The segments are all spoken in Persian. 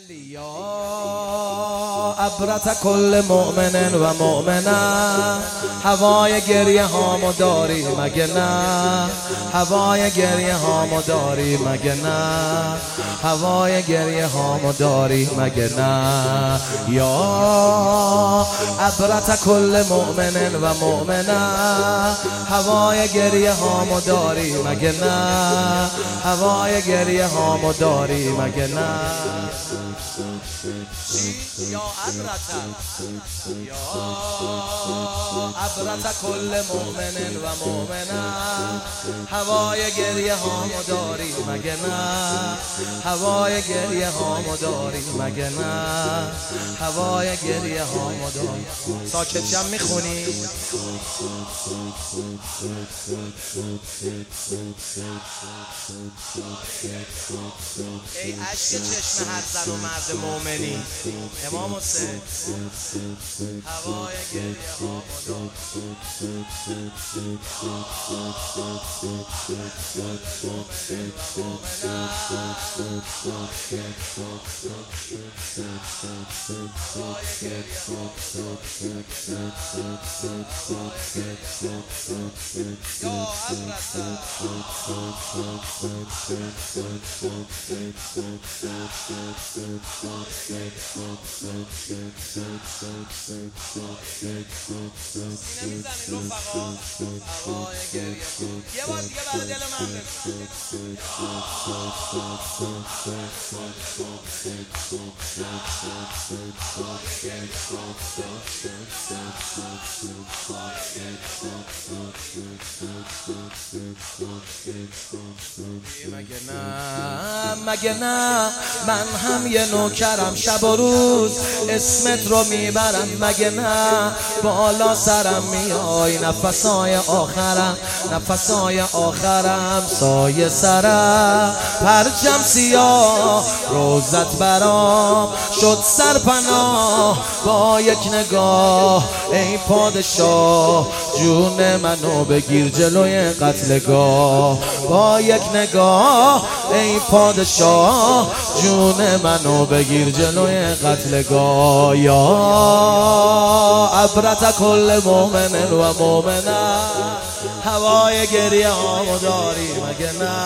یا عبرت کل مؤمن و مؤمنه، هوای گریه هامو داری مگه نه؟ هوای گریه هامو داری مگه نه؟ هوای گریه هامو داری مگه نه؟ یا عبرت کل مؤمن و مؤمنه، هوای گریه هامو داری مگه نه؟ هوای گریه هامو داری مگه نه؟ یا عبرت کل مؤمن و مؤمنه، هوای گریه هامو داری مگه نه؟ هوای گریه هامو داری مگه نه؟ هوای گریه هامو داری. ساکت جمع میخونی؟ ای عشق چشم هر زن و مرد مومنی امام حسین، هوای گریه هامو داری. یه بار دیگه برای دل من مگه نه من هم یه نوکرم شب و روز اسمت رو میبرم مگه نه؟ بالا سرم میای نفسای آخرم، نفسای آخرم سایه سرم، پرچم سیاه روزت برام شد سرپناه با یک نگاه. ای پادشاه جون منو بگیر جلوی قتلگاه با یک نگاه. ای پادشاه جون منو بگیر جلوی قتلگاه. یا عبرت کل مؤمن و مؤمنه، هوای گریه هامو داری مگه نه؟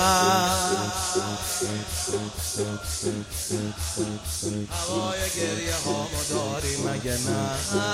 هوای گریه هامو داری مگه نه؟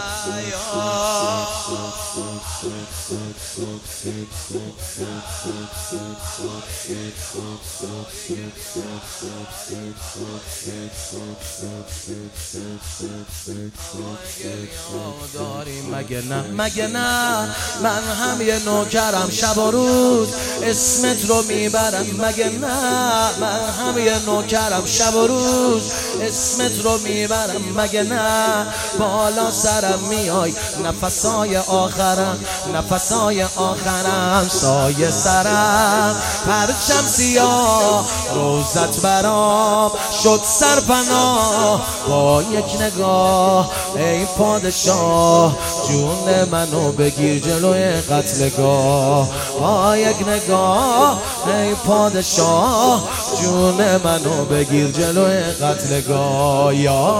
مگه نه؟ مگه نه من هم یه نوکرم شب و روز اسمت رو میبرم مگه نه؟ من هم یه نوکرم شب و روز اسمت رو میبرم مگه نه؟ بالا سرم میای نفسای آخرم، نفسای آخرم سایه سرم، پرچم سیاه روزت برام شد سرپناه با یک نگاه. ای پادشاه جون منو بگیر جلوی قتلگاه با یک نگاه. ای پادشاه جون منو بگیر جلوی قتلگاه. یا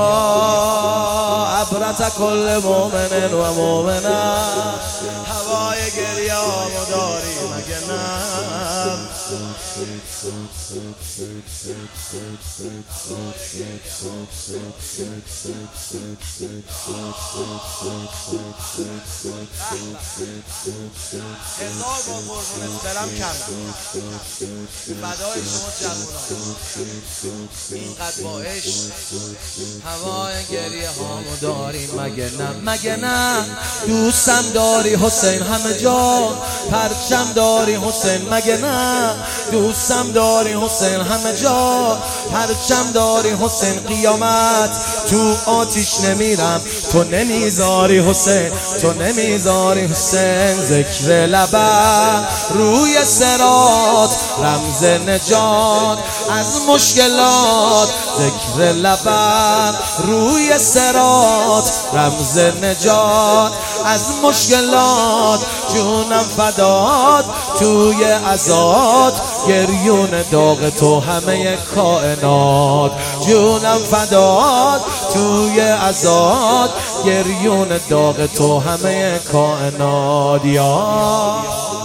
عبرت کل مؤمن و مؤمنه، هوای گریه هامو داری مگه نه؟ هزار با قربونت برم کردم فدای شما جوانان، اینقدر با عشق هوای گریه هامو داری مگه نه؟ مگه نه دوستم داری حسین همه جا، پرچم داری حسین مگه نه؟ دوستم داری حسین همه جا، پرچم داری حسین قیامت تو آتیش نمیرم تو نمیذاری حسین، تو نمیذاری حسین. ذکر لبم روی صراط رمز نجات از مشکلات، ذکر لبم روی صراط رمز نجات از مشکلات. جونم فدات توی عزات گریون داغ تو همه کائنات، جونم فداد توی ازاد، گریون داغ تو همه کائنات. یا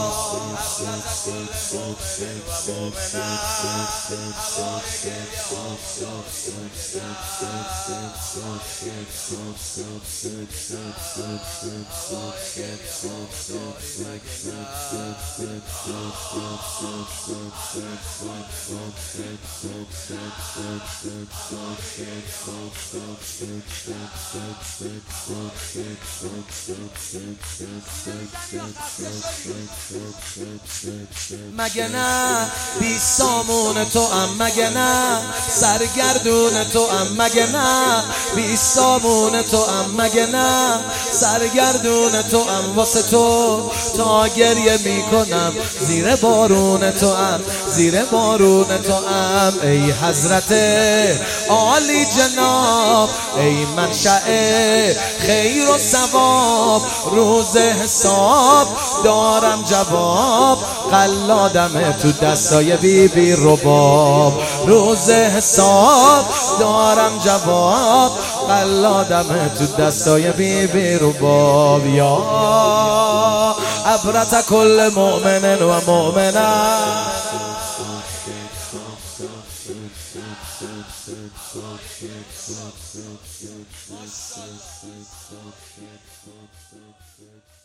مگه نه بی سامون تو ام، مگه نه سرگردون تو ام، مگه نه بی سامون تو ام، مگه نه سرگردون تو ام، واسه تو تا گریه میکنم زیر بارون تو ام، زیر بارون تو ام. ای حضرت عالی جناب، ای منشأ خیر و ثواب، روز حساب دارم جواب، قلادم تو دستای بی بی رباب، روز حساب دارم جواب، قلادم تو دستای بی بی رباب. یا عبرت کل مؤمن و مؤمنه.